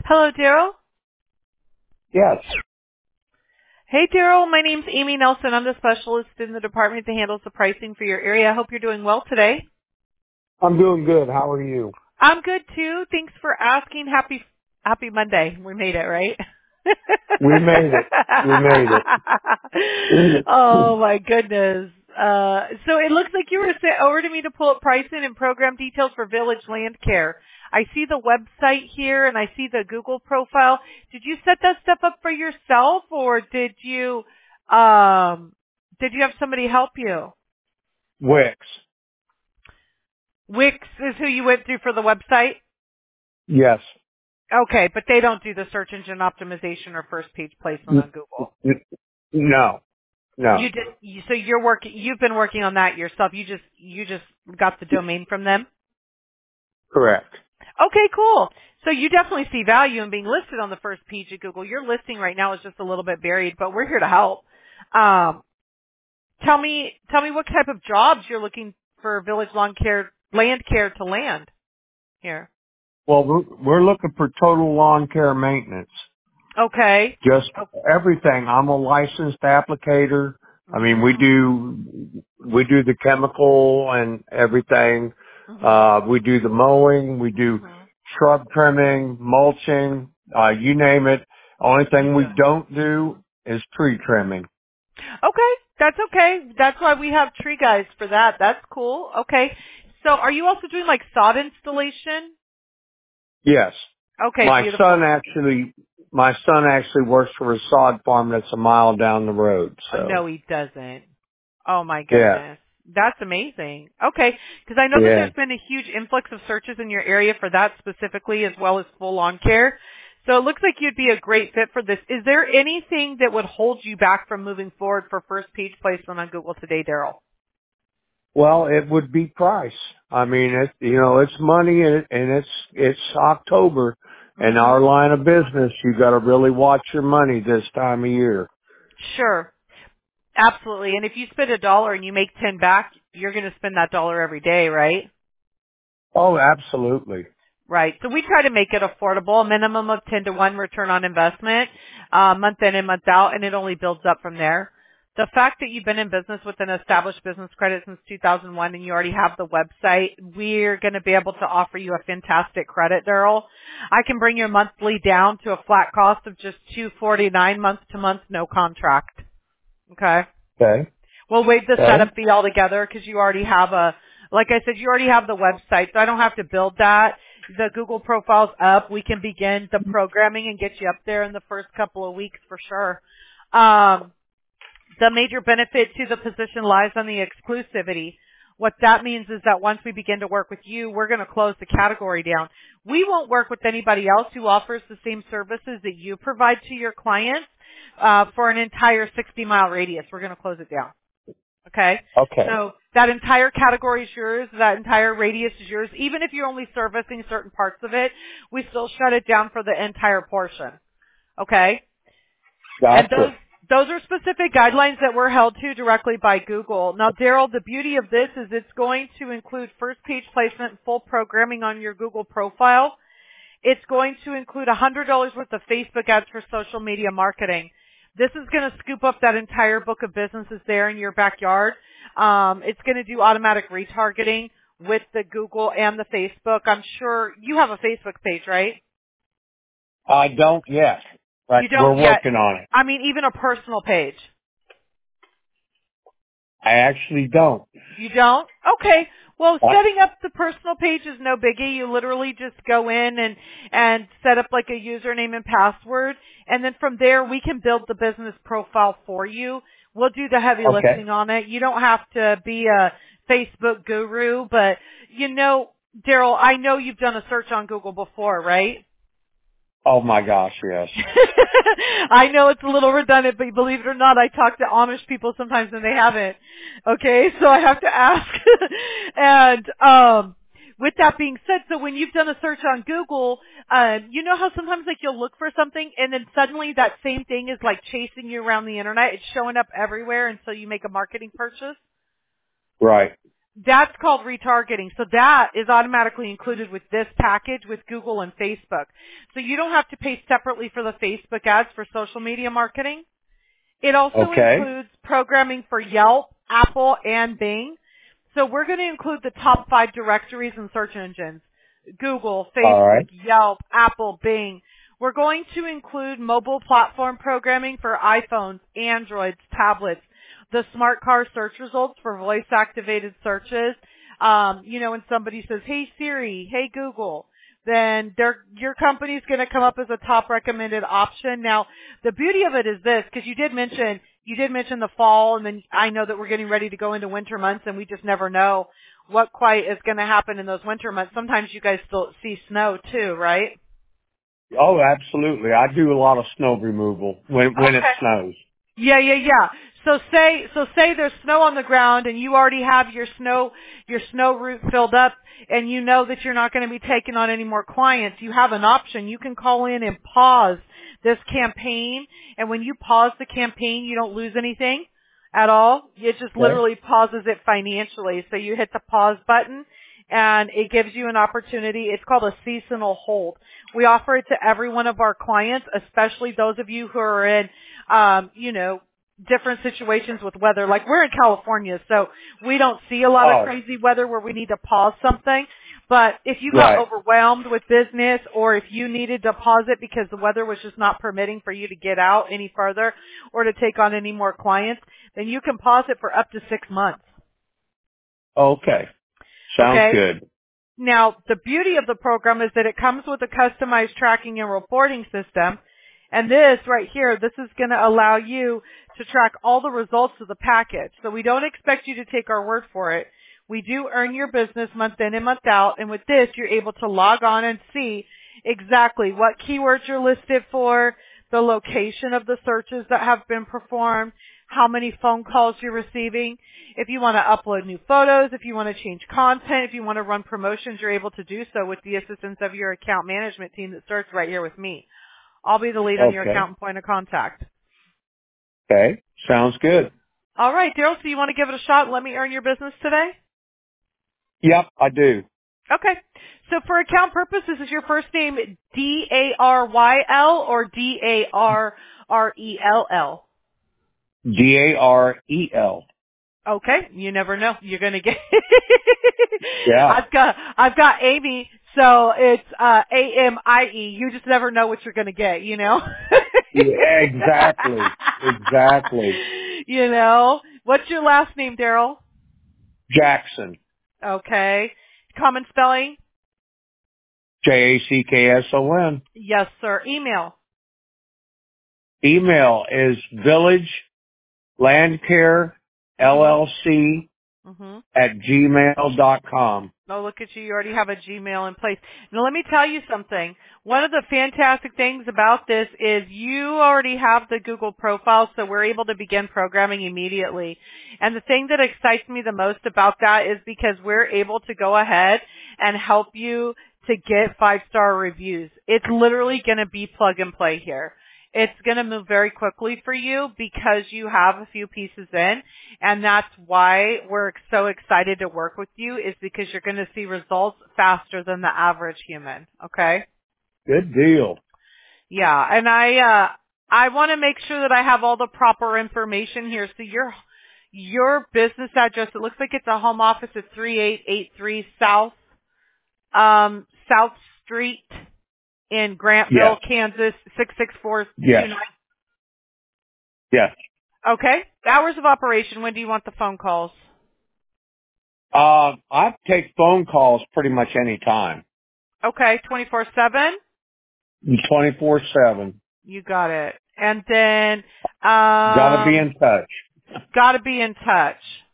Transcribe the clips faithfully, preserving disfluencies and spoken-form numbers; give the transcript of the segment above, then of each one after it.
Hello, Daryl. Yes, Hey, Daryl. My name's Amy Nelson. I'm the specialist in the department that handles the pricing for your area. I hope you're doing well today. I'm doing good. How are you? I'm good too. Thanks for asking. Happy Happy Monday. We made it, right? We made it. We made it. Oh my goodness. Uh, so it looks like you were sent over to me to pull up pricing and program details for Village Land Care. I see the website here and I see the Google profile. Did you set that stuff up for yourself or did you, um, did you have somebody help you? Wix. Wix is who you went through for the website? Yes. Okay, but they don't do the search engine optimization or first page placement on N- Google. n- No. No. You did, you, so you're working, you've been working on that yourself. You just, you just got the domain from them? Correct. Okay, cool. So you definitely see value in being listed on the first page of Google. Your listing right now is just a little bit buried, but we're here to help. Um, tell me, tell me what type of jobs you're looking for Village Lawn Care, Land Care to land here. Well, we're, we're looking for total lawn care maintenance. Okay. Just Oh, everything. I'm a licensed applicator. I mean, we mm-hmm. do, we do the chemical and everything. Mm-hmm. Uh, we do the mowing. We do Mm-hmm. shrub trimming, mulching, uh, you name it. Only You thing do we it. don't do is tree trimming. Okay, that's okay. That's why we have tree guys for that. That's cool. Okay. So are you also doing like sod installation? Yes. Okay, My son beautiful. actually, my son actually works for a sod farm that's a mile down the road. Uh, So, no, he doesn't. Oh my yeah, goodness. That's amazing. Okay. Because I know that yeah. there's been a huge influx of searches in your area for that specifically as well as full lawn care. So it looks like you'd be a great fit for this. Is there anything that would hold you back from moving forward for first page placement on Google today, Daryl? Well, it would be price. I mean, it, you know, it's money and, it, and it's, it's October and Mm-hmm. our line of business. You got to really watch your money this time of year. Sure. Absolutely. And if you spend a dollar and you make ten back, you're going to spend that dollar every day, right? Oh, absolutely. Right. So we try to make it affordable, a minimum of ten to one return on investment, uh, month in and month out, and it only builds up from there. The fact that you've been in business with an established business credit since two thousand one and you already have the website, we're going to be able to offer you a fantastic credit, Daryl. I can bring your monthly down to a flat cost of just two forty-nine month to month, no contract. Okay. Okay. We'll waive the Okay. setup fee altogether because you already have a, like I said, you already have the website, so I don't have to build that. The Google profile's up. We can begin the programming and get you up there in the first couple of weeks for sure. Um, the major benefit to the position lies on the exclusivity. What that means is that once we begin to work with you, we're going to close the category down. We won't work with anybody else who offers the same services that you provide to your clients uh, for an entire sixty mile radius. We're going to close it down. Okay? Okay. So that entire category is yours. That entire radius is yours. Even if you're only servicing certain parts of it, we still shut it down for the entire portion. Okay? And those Gotcha. those are specific guidelines that we're held to directly by Google. Now, Daryl, the beauty of this is it's going to include first page placement and full programming on your Google profile. It's going to include one hundred dollars worth of Facebook ads for social media marketing. This is going to scoop up that entire book of businesses there in your backyard. Um, it's going to do automatic retargeting with the Google and the Facebook. I'm sure you have a Facebook page, right? I don't yet, but You we're don't yet. working on it. I mean, even a personal page. I actually don't. You don't? Okay. Well, I, setting up the personal page is no biggie. You literally just go in and, and set up like a username and password. And then from there, we can build the business profile for you. We'll do the heavy okay. lifting on it. You don't have to be a Facebook guru, but you know, Daryl, I know you've done a search on Google before, right? Oh my gosh, yes. I know it's a little redundant, but believe it or not, I talk to Amish people sometimes and they haven't. Okay, so I have to ask. and um, with that being said, so when you've done a search on Google, um, you know how sometimes like you'll look for something and then suddenly that same thing is like chasing you around the internet. It's showing up everywhere until you make a marketing purchase. Right. That's called retargeting. So that is automatically included with this package with Google and Facebook. So you don't have to pay separately for the Facebook ads for social media marketing. It also Okay. includes programming for Yelp, Apple, and Bing. So we're going to include the top five directories and search engines. Google, All Facebook, right. Yelp, Apple, Bing. We're going to include mobile platform programming for iPhones, Androids, tablets, the smart car search results for voice-activated searches. Um, you know, when somebody says, hey Siri, hey Google, then their, your company's going to come up as a top recommended option. Now, the beauty of it is this, because you did mention, you did mention the fall, and then I know that we're getting ready to go into winter months, and we just never know what quite is going to happen in those winter months. Sometimes you guys still see snow too, right? Oh, absolutely. I do a lot of snow removal when when it Okay. snows. Yeah, yeah, yeah. So say, so say there's snow on the ground and you already have your snow, your snow route filled up and you know that you're not going to be taking on any more clients. You have an option. You can call in and pause this campaign. And when you pause the campaign, you don't lose anything at all. It just Okay. literally pauses it financially. So you hit the pause button and it gives you an opportunity. It's called a seasonal hold. We offer it to every one of our clients, especially those of you who are in, um, you know, different situations with weather. Like we're in California, so we don't see a lot of Oh, crazy weather where we need to pause something. But if you got right. overwhelmed with business or if you needed to pause it because the weather was just not permitting for you to get out any further or to take on any more clients, then you can pause it for up to six months. Okay. Sounds Okay? good. Now, the beauty of the program is that it comes with a customized tracking and reporting system. And this right here, this is going to allow you to track all the results of the package. So we don't expect you to take our word for it. We do earn your business month in and month out. And with this, you're able to log on and see exactly what keywords you're listed for, the location of the searches that have been performed, how many phone calls you're receiving. If you want to upload new photos, if you want to change content, if you want to run promotions, you're able to do so with the assistance of your account management team that starts right here with me. I'll be the lead on your Okay. account and point of contact. Okay. Sounds good. All right, Daryl, so you want to give it a shot and let me earn your business today? Yep, I do. Okay. So for account purposes, is your first name D A R Y L or D A R R E L L? D A R E L. Okay, you never know. You're gonna get. Yeah. I've got I've got Amy, so it's uh, A M I E. You just never know what you're gonna get, you know. Yeah, exactly. Exactly. You know, what's your last name, Daryl? Jackson. Okay, common spelling? J A C K S O N. Yes, sir. Email? Email is Village Land Care L L C Mm-hmm. at gmail dot com. Oh, look at you. You already have a Gmail in place. Now, let me tell you something. One of the fantastic things about this is you already have the Google profile, so we're able to begin programming immediately. And the thing that excites me the most about that is because we're able to go ahead and help you to get five-star reviews. It's literally going to be plug and play here. It's going to move very quickly for you because you have a few pieces in, and that's why we're so excited to work with you, is because you're going to see results faster than the average human, okay? Good deal. Yeah, and I uh I want to make sure that I have all the proper information here. So your your business address, it looks like it's a home office at three eight eight three South um South Street in Grantville, Yes. Kansas, six six four two Yes. nine. Yes. Okay. Hours of operation, when do you want the phone calls? Uh, I take phone calls pretty much any time. Okay, twenty-four seven? twenty-four seven. You got it. And then, Gotta be um, in touch. gotta be in touch.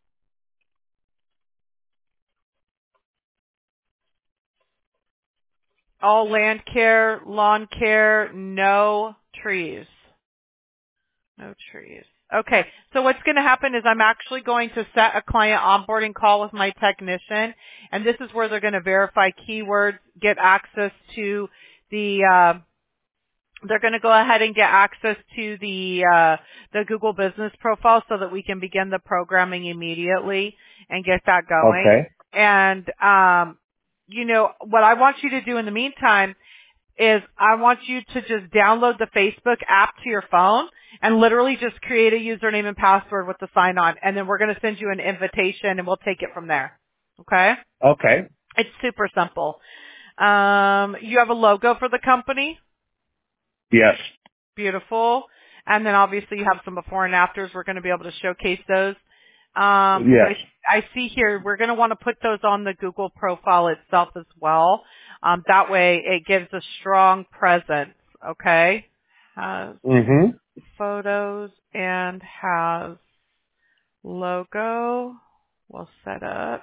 All land care, lawn care, no trees. No trees. Okay, so what's going to happen is I'm actually going to set a client onboarding call with my technician, and this is where they're going to verify keywords, get access to the uh, They're going to go ahead and get access to the uh, the Google Business Profile so that we can begin the programming immediately and get that going. Okay. And um, you know what I want you to do in the meantime is I want you to just download the Facebook app to your phone and literally just create a username and password with the sign on, and then we're going to send you an invitation and we'll take it from there. Okay? Okay. It's super simple. Um, you have a logo for the company? Yes. Beautiful. And then obviously you have some before and afters. We're going to be able to showcase those. Um, Yes. I, I see here we're going to want to put those on the Google profile itself as well. Um, that way it gives a strong presence. Okay. Has Mm-hmm. photos and has logo. We'll set up.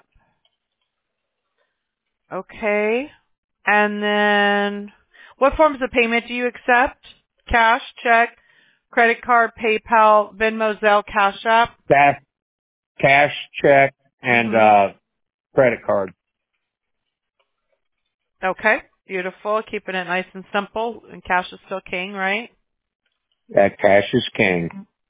Okay. And then what forms of payment do you accept? Cash, check, credit card, PayPal, Venmo, Zelle, Cash App? Cash, cash check and, hmm uh, credit card. Okay. Beautiful. Keeping it nice and simple. And cash is still king, right? That cash is king.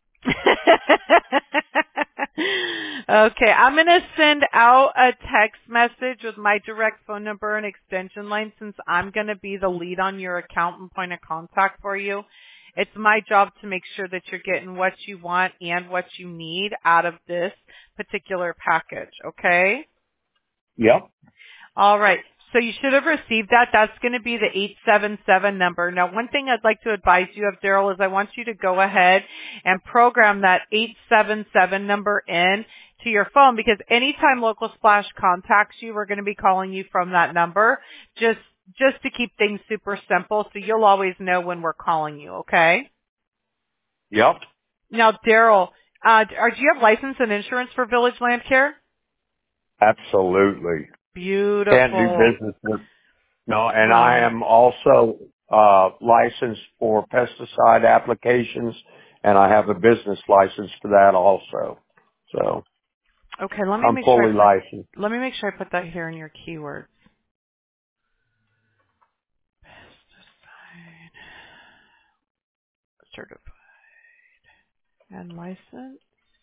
Okay, I'm going to send out a text message with my direct phone number and extension line since I'm going to be the lead on your account and point of contact for you. It's my job to make sure that you're getting what you want and what you need out of this particular package, okay? Yep. All right. So you should have received that. That's going to be the eight seven seven number. Now, one thing I'd like to advise you of, Daryl, is I want you to go ahead and program that eight seven seven number in to your phone because anytime Local Splash contacts you, we're going to be calling you from that number just just to keep things super simple so you'll always know when we're calling you, okay? Yep. Now, Daryl, uh, are, do you have license and insurance for Village Land Care? Absolutely. Can't do Beautiful. business with, no, and I Right. am also, uh, licensed for pesticide applications and I have a business license for that also. So Okay, let me I'm make sure I fully put licensed. let me make sure I put that here in your keywords. Pesticide certified and licensed.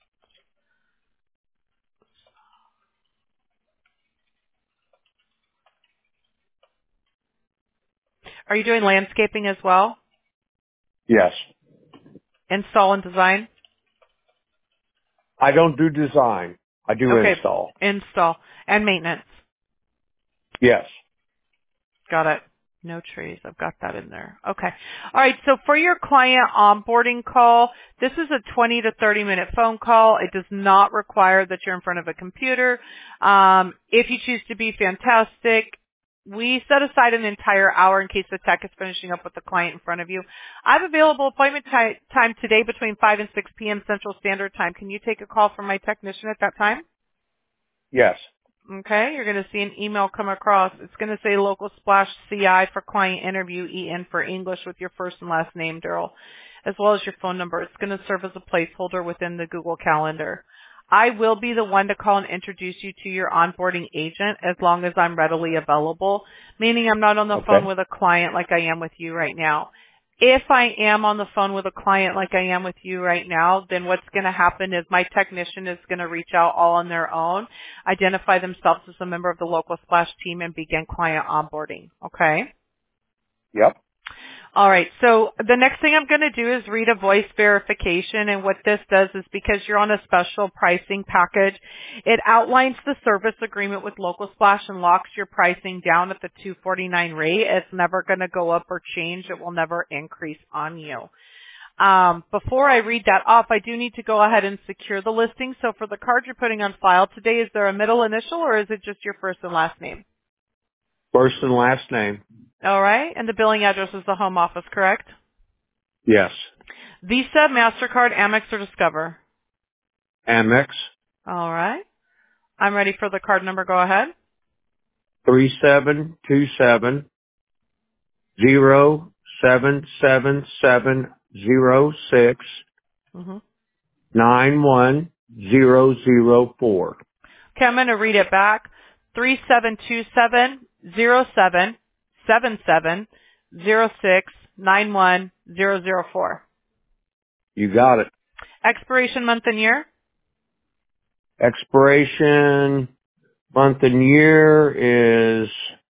Are you doing landscaping as well? Yes. Install and design? I don't do design. I do Okay, install. install and maintenance. Yes. Got it. No trees. I've got that in there. Okay. All right. So for your client onboarding call, this is a twenty to thirty minute phone call. It does not require that you're in front of a computer. Um, if you choose to be, fantastic. We set aside an entire hour in case the tech is finishing up with the client in front of you. I have available appointment ti- time today between five and six p.m. Central Standard Time. Can you take a call from my technician at that time? Yes. Okay, you're going to see an email come across. It's going to say Local Splash C I for client interview, E N for English with your first and last name, Daryl, as well as your phone number. It's going to serve as a placeholder within the Google Calendar. I will be the one to call and introduce you to your onboarding agent as long as I'm readily available, meaning I'm not on the phone Okay. with a client like I am with you right now. If I am on the phone with a client like I am with you right now, then what's going to happen is my technician is going to reach out all on their own, identify themselves as a member of the Local Splash team, and begin client onboarding. Okay? Yep. All right. So the next thing I'm going to do is read a voice verification. And what this does is because you're on a special pricing package, it outlines the service agreement with Local Splash and locks your pricing down at the two forty-nine rate. It's never going to go up or change. It will never increase on you. Um, before I read that off, I do need to go ahead and secure the listing. So for the card you're putting on file today, is there a middle initial or is it just your first and last name? First and last name. All right. And the billing address is the home office, correct? Yes. Visa, MasterCard, Amex, or Discover? Amex. All right. I'm ready for the card number. Go ahead. Three seven two seven zero seven seven seven zero six Mm-hmm. nine one zero zero four. Okay, I'm going to read it back. Three seven two seven zero seven seven seven zero six nine one zero zero four. You got it. Expiration month and year? Expiration month and year is,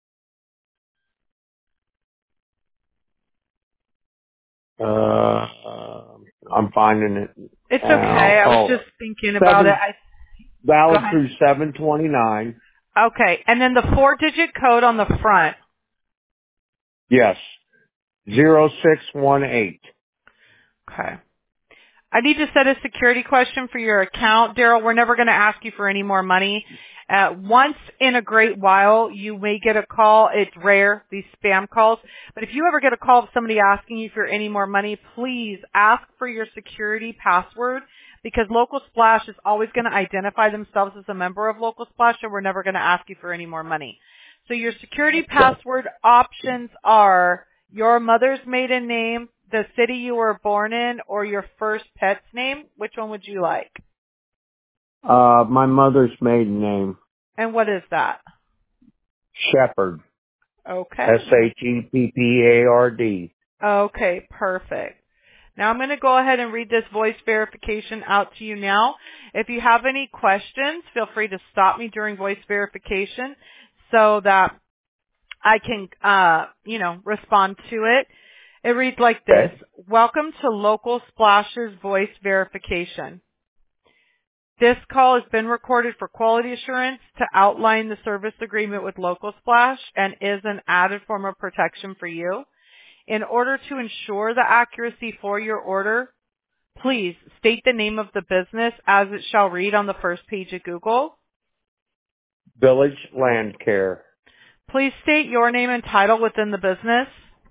uh, I'm finding it. It's okay. now. I was Oh, just thinking about it. seven, I, go valid ahead. through seven twenty-nine. Okay. And then the four-digit code on the front. Yes. zero six one eight. Okay. I need to set a security question for your account. Daryl, we're never going to ask you for any more money. Uh, once in a great while, you may get a call. It's rare, these spam calls. But if you ever get a call of somebody asking you for any more money, please ask for your security password, because Local Splash is always going to identify themselves as a member of Local Splash, and we're never going to ask you for any more money. So your security password options are your mother's maiden name, the city you were born in, or your first pet's name. Which one would you like? Uh, my mother's maiden name. And what is that? Shepherd. Okay. S H E P P A R D. Okay, perfect. Now I'm going to go ahead and read this voice verification out to you now. If you have any questions, feel free to stop me during voice verification so that I can, uh, you know, respond to it. It reads like this. Okay. Welcome to Local Splash's voice verification. This call has been recorded for quality assurance to outline the service agreement with Local Splash and is an added form of protection for you. In order to ensure the accuracy for your order, please state the name of the business as it shall read on the first page of Google. Village Land Care. Please state your name and title within the business.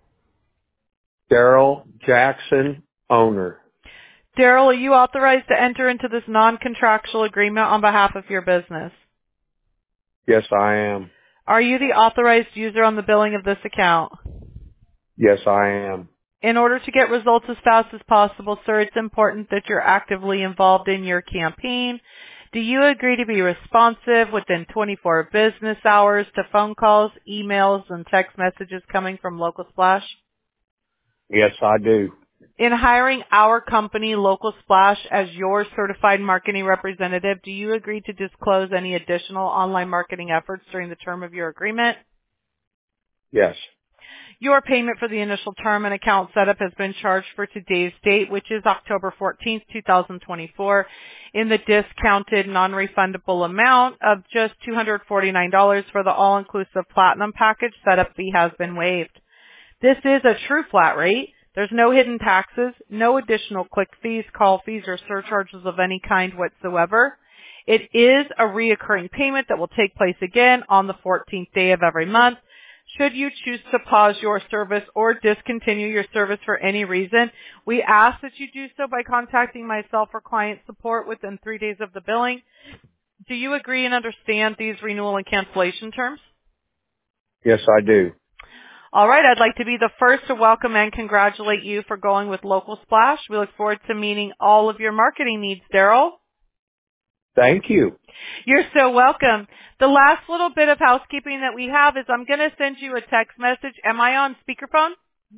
Daryl Jackson, owner. Daryl, are you authorized to enter into this non-contractual agreement on behalf of your business? Yes, I am. Are you the authorized user on the billing of this account? Yes, I am. In order to get results as fast as possible, sir, it's important that you're actively involved in your campaign. Do you agree to be responsive within twenty-four business hours to phone calls, emails, and text messages coming from Local Splash? Yes, I do. In hiring our company, Local Splash, as your certified marketing representative, do you agree to disclose any additional online marketing efforts during the term of your agreement? Yes. Your payment for the initial term and account setup has been charged for today's date, which is October fourteenth, two thousand twenty-four, in the discounted non-refundable amount of just two hundred forty-nine dollars for the all-inclusive Platinum package. Setup fee has been waived. This is a true flat rate. There's no hidden taxes, no additional click fees, call fees, or surcharges of any kind whatsoever. It is a reoccurring payment that will take place again on the fourteenth day of every month. Should you choose to pause your service or discontinue your service for any reason, we ask that you do so by contacting myself or client support within three days of the billing. Do you agree and understand these renewal and cancellation terms? Yes, I do. All right, I'd like to be the first to welcome and congratulate you for going with Local Splash. We look forward to meeting all of your marketing needs, Daryl. Thank you. You're so welcome. The last little bit of housekeeping that we have is I'm going to send you a text message. Am I on speakerphone?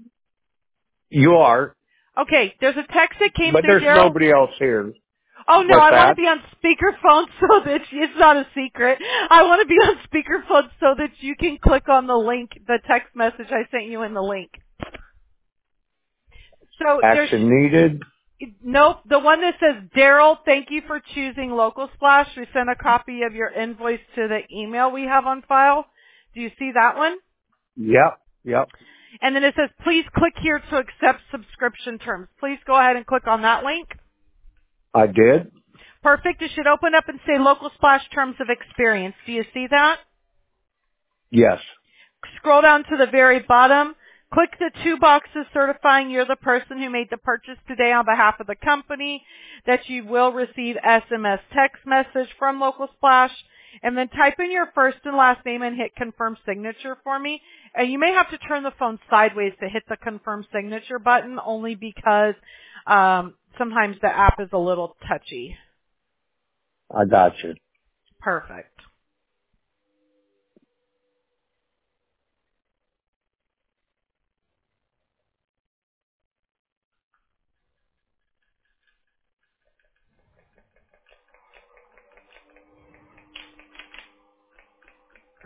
You are. Okay, there's a text that came But through, there's Daryl. nobody else here. Oh, no, What's I want that? to be on speakerphone so that it's not a secret. I want to be on speakerphone so that you can click on the link, the text message I sent you in the link. So there's Action needed. Nope. The one that says, Daryl, thank you for choosing Local Splash. We sent a copy of your invoice to the email we have on file. Do you see that one? Yep. Yep. And then it says, please click here to accept subscription terms. Please go ahead and click on that link. I did. Perfect. It should open up and say Local Splash Terms of Experience. Do you see that? Yes. Scroll down to the very bottom. Click the two boxes certifying you're the person who made the purchase today on behalf of the company, that you will receive S M S text message from Local Splash, and then type in your first and last name and hit confirm signature for me. And you may have to turn the phone sideways to hit the confirm signature button, only because um, sometimes the app is a little touchy. I got you. Perfect.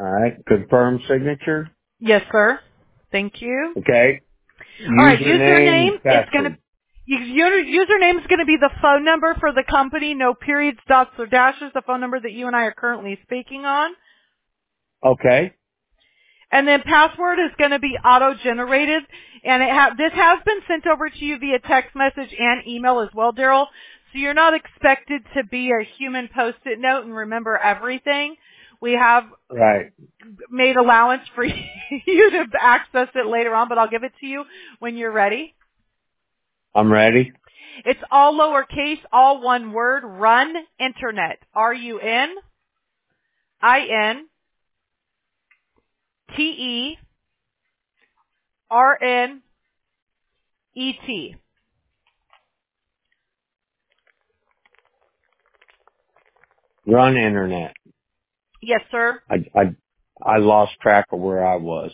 All right. Confirm signature. Yes, sir. Thank you. Okay. All right, Username, username, it's going to, password. your username is going to be the phone number for the company, no periods, dots, or dashes, the phone number that you and I are currently speaking on. Okay. And then password is going to be auto-generated, and it ha- this has been sent over to you via text message and email as well, Daryl. So you're not expected to be a human post-it note and remember everything. We have Right. made allowance for you to access it later on, but I'll give it to you when you're ready. I'm ready. It's all lowercase, all one word, run internet. R U N I N T E R N E T. Run internet. Yes, sir. I, I, I lost track of where I was.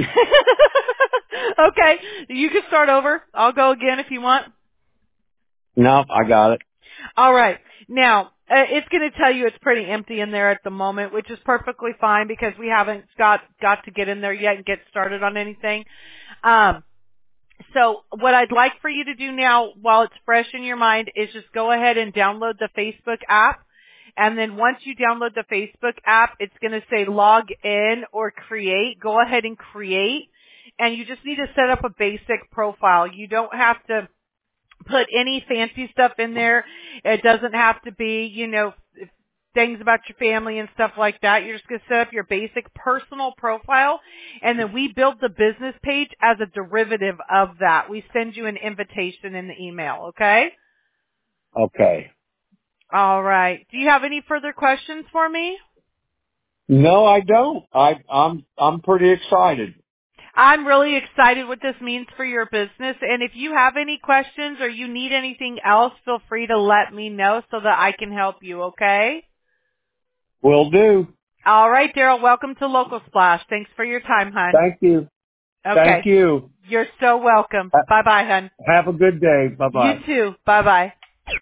Okay, you can start over. I'll go again if you want. No, I got it. All right. Now, uh, it's going to tell you it's pretty empty in there at the moment, which is perfectly fine because we haven't got got to get in there yet and get started on anything. Um, so what I'd like for you to do now, while it's fresh in your mind, is just go ahead and download the Facebook app. And then once you download the Facebook app, it's going to say log in or create. Go ahead and create. And you just need to set up a basic profile. You don't have to put any fancy stuff in there. It doesn't have to be, you know, things about your family and stuff like that. You're just going to set up your basic personal profile, and then we build the business page as a derivative of that. We send you an invitation in the email, okay? Okay. All right. Do you have any further questions for me? No, I don't. I, I'm, I'm pretty excited. I'm really excited what this means for your business. And if you have any questions or you need anything else, feel free to let me know so that I can help you, okay? Will do. All right, Daryl. Welcome to Local Splash. Thanks for your time, hon. Thank you. Okay. Thank you. You're so welcome. Ha- Bye-bye, hon. Have a good day. Bye You bye. too. Bye-bye.